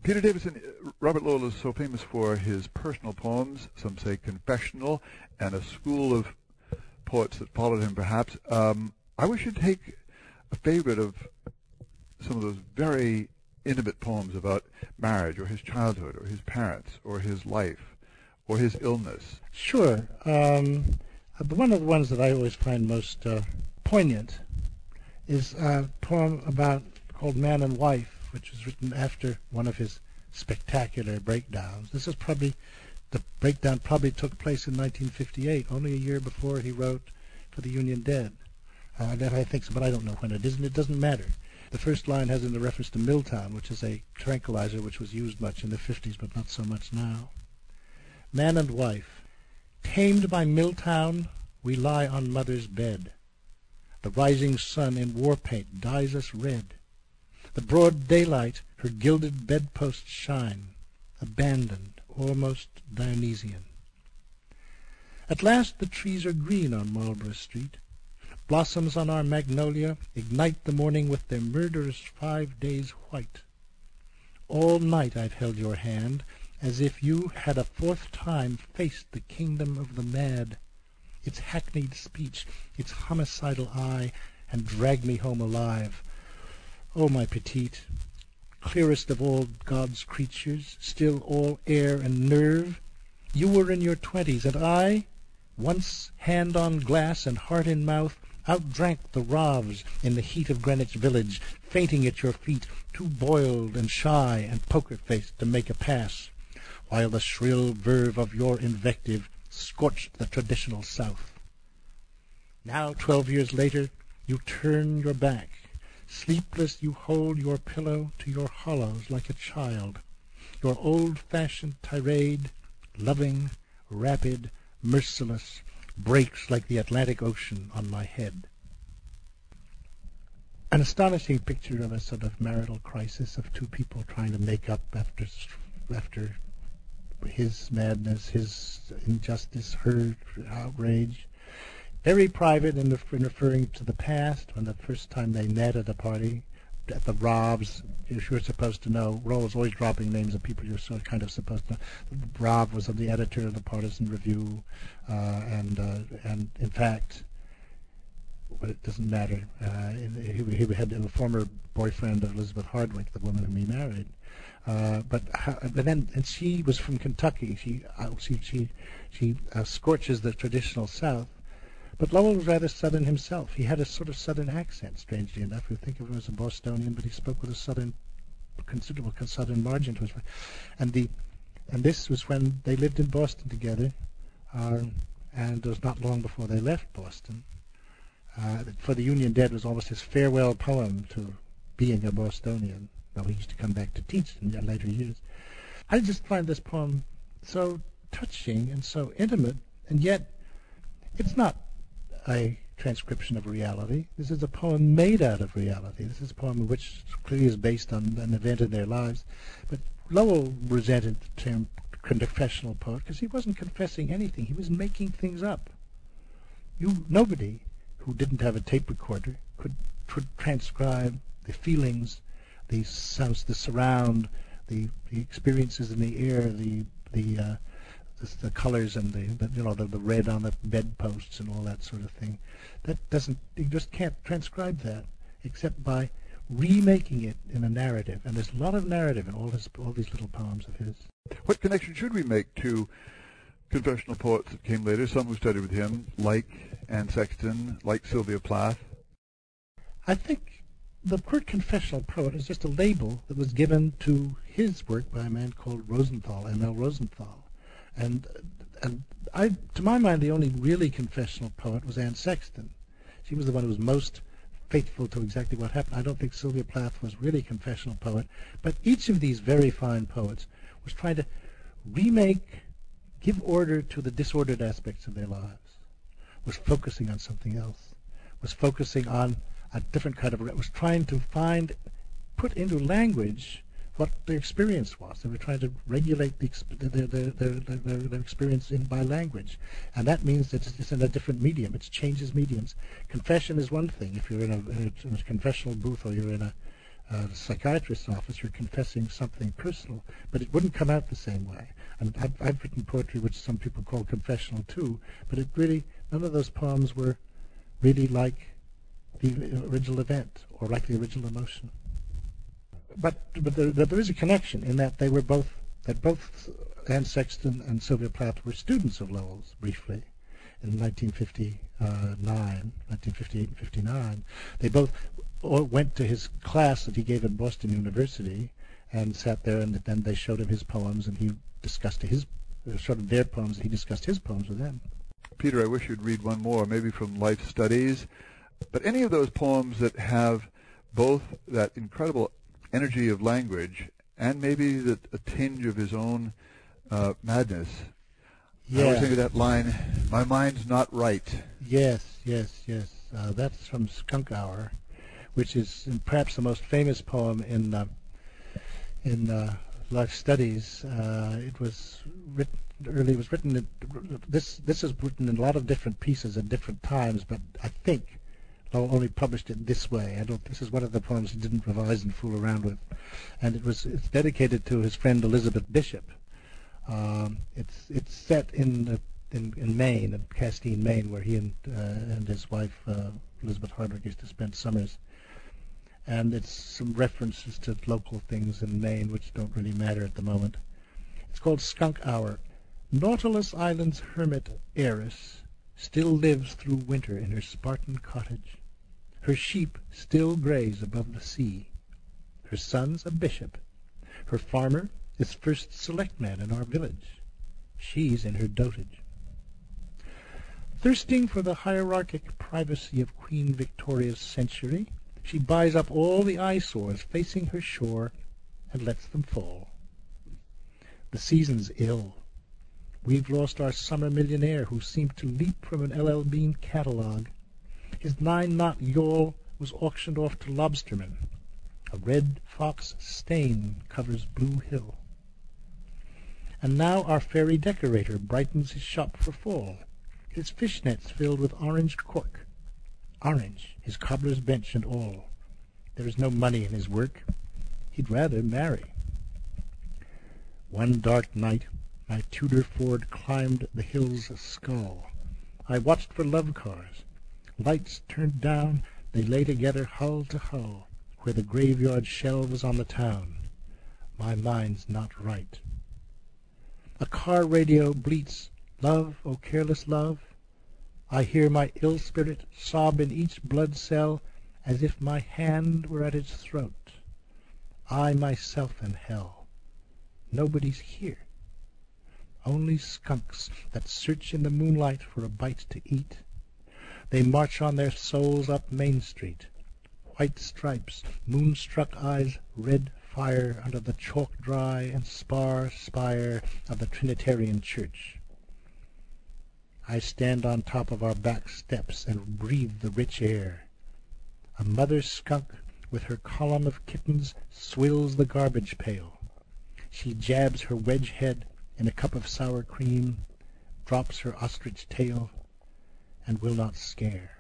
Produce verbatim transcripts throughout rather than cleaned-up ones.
Peter Davison, Robert Lowell is so famous for his personal poems, some say confessional, and a school of poets that followed him perhaps. Um, I wish you'd take a favorite of some of those very intimate poems about marriage or his childhood or his parents or his life or his illness. Sure. Um, one of the ones that I always find most uh, poignant is a poem about called Man and Wife, which was written after one of his spectacular breakdowns. This is probably, the breakdown probably took place in nineteen fifty-eight, only a year before he wrote for the Union Dead. Uh, that I think so, but I don't know when it is, and it doesn't matter. The first line has in the reference to Milltown, which is a tranquilizer which was used much in the fifties, but not so much now. Man and wife. Tamed by Milltown, we lie on mother's bed. The rising sun in war paint dyes us red. The broad daylight, her gilded bedposts shine, abandoned, almost Dionysian. At last the trees are green on Marlborough Street. Blossoms on our magnolia ignite the morning with their murderous five days white. All night I've held your hand, as if you had a fourth time faced the kingdom of the mad, its hackneyed speech, its homicidal eye, and dragged me home alive. Oh, my petite, clearest of all God's creatures, still all air and nerve, you were in your twenties, and I, once hand on glass and heart in mouth, outdrank the Ravs in the heat of Greenwich Village, fainting at your feet, too boiled and shy and poker-faced to make a pass, while the shrill verve of your invective scorched the traditional South. Now, twelve years later, you turn your back. Sleepless you hold your pillow to your hollows like a child. Your old-fashioned tirade, loving, rapid, merciless, breaks like the Atlantic Ocean on my head. An astonishing picture of a sort of marital crisis of two people trying to make up after after his madness, his injustice, her outrage. Very private in, in referring to the past, when the first time they met at a party at the Ravs. You're supposed to know. Lowell's always dropping names of people you're sort of kind of supposed to know. Rav was the editor of the Partisan Review, uh, and uh, and in fact, but it doesn't matter. Uh, he, he had a former boyfriend of Elizabeth Hardwick, the woman whom he married. Uh, but but then and she was from Kentucky. She uh, she she she uh, scorches the traditional South. But Lowell was rather Southern himself. He had a sort of Southern accent, strangely enough. You think of him as a Bostonian, but he spoke with a Southern, considerable Southern margin to his voice. And the, and this was when they lived in Boston together, uh, and it was not long before they left Boston. Uh, for the Union Dead was almost his farewell poem to being a Bostonian, though he used to come back to teach in later years. I just find this poem so touching and so intimate, and yet it's not a transcription of reality. This is a poem made out of reality. This is a poem which clearly is based on an event in their lives. But Lowell resented the term confessional poet because he wasn't confessing anything. He was making things up. You, nobody who didn't have a tape recorder could, could transcribe the feelings, the sounds, the surround, the, the experiences in the air, the the uh, The, the colors and the, the you know the, the red on the bedposts and all that sort of thing. That doesn't, you just can't transcribe that except by remaking it in a narrative. And there's a lot of narrative in all his all these little poems of his. What connection should we make to confessional poets that came later, some who studied with him, like Anne Sexton, like Sylvia Plath? I think the word confessional poet is just a label that was given to his work by a man called Rosenthal, M L Rosenthal. And and I, to my mind, the only really confessional poet was Anne Sexton. She was the one who was most faithful to exactly what happened. I don't think Sylvia Plath was really a confessional poet, but each of these very fine poets was trying to remake, give order to the disordered aspects of their lives, was focusing on something else, was focusing on a different kind of, was trying to find, put into language what their experience was. They were trying to regulate the, their, their, their, their, their experience in by language. And that means that it's in a different medium. It changes mediums. Confession is one thing. If you're in a, in a, in a confessional booth or you're in a, uh, psychiatrist's office, you're confessing something personal, but it wouldn't come out the same way. And I've, I've written poetry which some people call confessional too, but it really, none of those poems were really like the original event or like the original emotion. But but there, there is a connection in that they were both, that both Anne Sexton and Sylvia Plath were students of Lowell's briefly in nineteen fifty-nine, nineteen fifty-eight and fifty-nine. They both went to his class that he gave at Boston University and sat there, and then they showed him his poems, and he discussed his, showed him their poems, and he discussed his poems with them. Peter, I wish you'd read one more, maybe from Life Studies, but any of those poems that have both that incredible energy of language and maybe the, a tinge of his own uh, madness. Yeah. I always think of that line, "My mind's not right." Yes, yes, yes. Uh, that's from Skunk Hour, which is perhaps the most famous poem in uh, in uh, Life Studies. Uh, it was written early. It was written. In, this this is written in a lot of different pieces at different times, but I think Lowell only published it this way. I don't. This is one of the poems he didn't revise and fool around with, and it was it's dedicated to his friend Elizabeth Bishop. Um, it's it's set in uh, in in Maine, in Castine, Maine, where he and uh, and his wife uh, Elizabeth Hardwick used to spend summers. And it's some references to local things in Maine which don't really matter at the moment. It's called Skunk Hour. Nautilus Island's hermit heiress still lives through winter in her Spartan cottage. Her sheep still graze above the sea. Her son's a bishop. Her farmer is first selectman in our village. She's in her dotage. Thirsting for the hierarchic privacy of Queen Victoria's century, she buys up all the eyesores facing her shore and lets them fall. The season's ill. We've lost our summer millionaire who seemed to leap from an L L Bean catalog. His nine-knot yawl was auctioned off to lobstermen. A red fox stain covers Blue Hill. And now our fairy decorator brightens his shop for fall, his fishnets filled with orange cork. Orange, his cobbler's bench and all. There is no money in his work. He'd rather marry. One dark night, my Tudor Ford climbed the hill's skull. I watched for love cars. Lights turned down, they lay together hull to hull, where the graveyard shelves on the town. My mind's not right. A car radio bleats, "Love, oh careless love." I hear my ill spirit sob in each blood cell as if my hand were at its throat. I myself am hell. Nobody's here. Only skunks that search in the moonlight for a bite to eat. They march on their souls up Main Street. White stripes, moonstruck eyes, red fire under the chalk-dry and spar spire of the Trinitarian Church. I stand on top of our back steps and breathe the rich air. A mother skunk with her column of kittens swills the garbage pail. She jabs her wedge head in a cup of sour cream, drops her ostrich tail, and will not scare.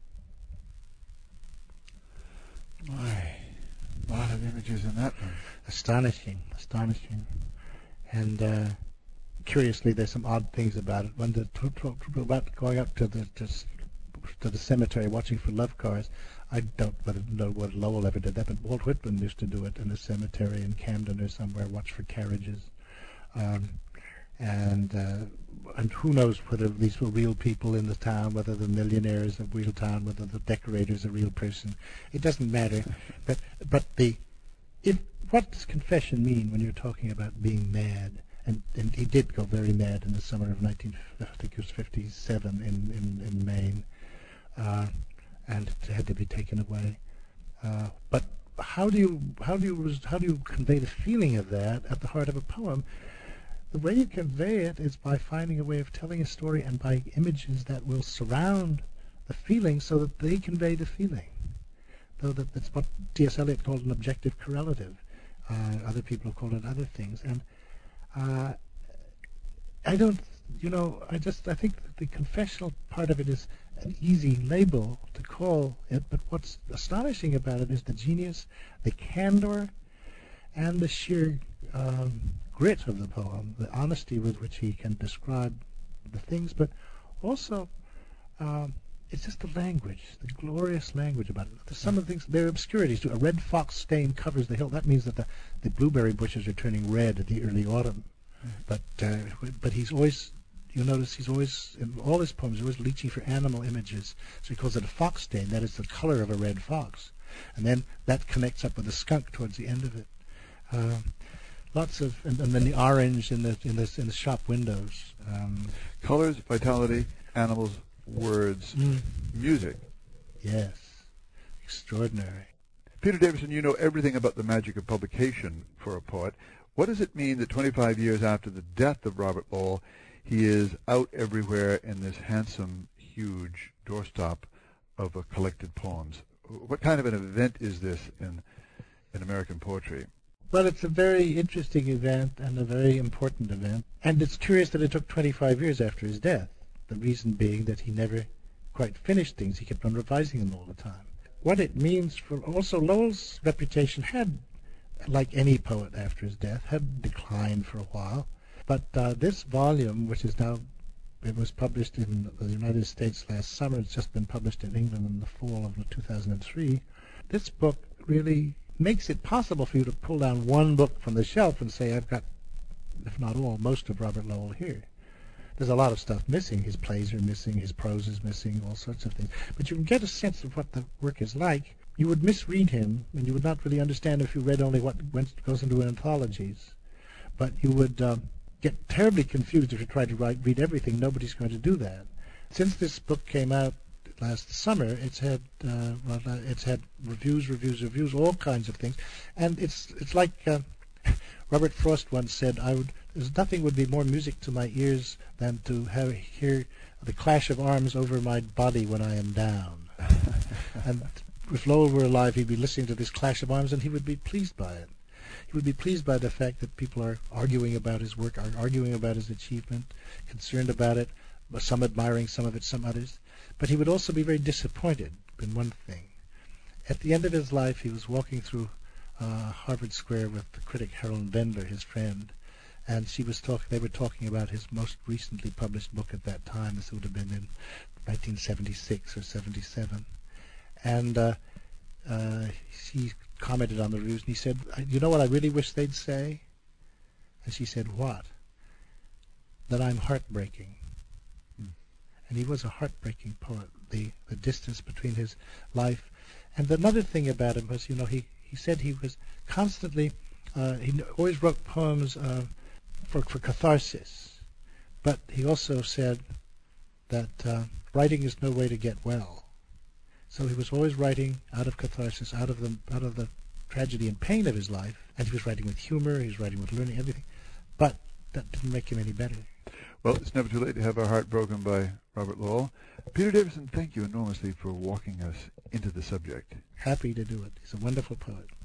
My, a lot of images in that one. Astonishing, astonishing. And uh, curiously, there's some odd things about it. When the about going up to the to, to the cemetery, watching for love cars, I don't know what Lowell ever did that, but Walt Whitman used to do it in the cemetery in Camden or somewhere, watch for carriages. Um, and uh, and who knows whether these were real people in the town, whether the millionaire is a real town, whether the decorator is a real person. It doesn't matter. But but the if what does confession mean when you're talking about being mad? And, and he did go very mad in the summer of nineteen, I think it was fifty-seven in in, in Maine, uh, and it had to be taken away. Uh, but how do you how do you how do you convey the feeling of that at the heart of a poem? The way you convey it is by finding a way of telling a story and by images that will surround the feeling so that they convey the feeling. Though that, that's what T S Eliot called an objective correlative. Uh, other people have called it other things. And uh, I don't, you know, I just, I think that the confessional part of it is an easy label to call it, but what's astonishing about it is the genius, the candor, and the sheer um, grit of the poem, the honesty with which he can describe the things, but also um, it's just the language, the glorious language about it. Some of the things, there are obscurities too. A red fox stain covers the hill. That means that the, the blueberry bushes are turning red at the early autumn. But uh, but he's always, you notice he's always, in all his poems, he's always reaching for animal images. So he calls it a fox stain. That is the color of a red fox. And then that connects up with a skunk towards the end of it. Uh, lots of, and, and then the orange in the in the in the shop windows. Um, Colors, vitality, animals, words, mm. music. Yes, extraordinary. Peter Davison, you know everything about the magic of publication for a poet. What does it mean that twenty-five years after the death of Robert Lowell, he is out everywhere in this handsome, huge doorstop of uh, collected poems? What kind of an event is this in in American poetry? Well, it's a very interesting event and a very important event. And it's curious that it took twenty-five years after his death, the reason being that he never quite finished things. He kept on revising them all the time. What it means for also Lowell's reputation had, like any poet after his death, had declined for a while. But uh, this volume, which is now, it was published in the United States last summer, it's just been published in England in the fall of two thousand three, this book really makes it possible for you to pull down one book from the shelf and say, I've got, if not all, most of Robert Lowell here. There's a lot of stuff missing. His plays are missing, his prose is missing, all sorts of things. But you can get a sense of what the work is like. You would misread him, and you would not really understand if you read only what went, goes into anthologies. But you would um, get terribly confused if you tried to write, read everything. Nobody's going to do that. Since this book came out last summer, it's had uh, well, uh, it's had reviews, reviews, reviews, all kinds of things, and it's it's like uh, Robert Frost once said, "I would there's nothing would be more music to my ears than to have hear the clash of arms over my body when I am down." And if Lowell were alive, he'd be listening to this clash of arms, and he would be pleased by it. He would be pleased by the fact that people are arguing about his work, are arguing about his achievement, concerned about it, some admiring some of it, some others. But he would also be very disappointed in one thing. At the end of his life, he was walking through uh, Harvard Square with the critic Harold Bendler, his friend, and she was talking. They were talking about his most recently published book at that time. This would have been in nineteen seventy-six or seventy-seven, and uh, uh, he commented on the reviews, and he said, "You know what I really wish they'd say?" And she said, "What?" "That I'm heartbreaking." And he was a heartbreaking poet, the, the distance between his life. And another thing about him was, you know, he, he said he was constantly, uh, he always wrote poems uh, for, for catharsis. But he also said that uh, writing is no way to get well. So he was always writing out of catharsis, out of the out of the tragedy and pain of his life. And he was writing with humor, he was writing with learning, everything. But that didn't make him any better. Well, it's never too late to have our heart broken by Robert Lowell. Peter Davison, thank you enormously for walking us into the subject. Happy to do it. He's a wonderful poet.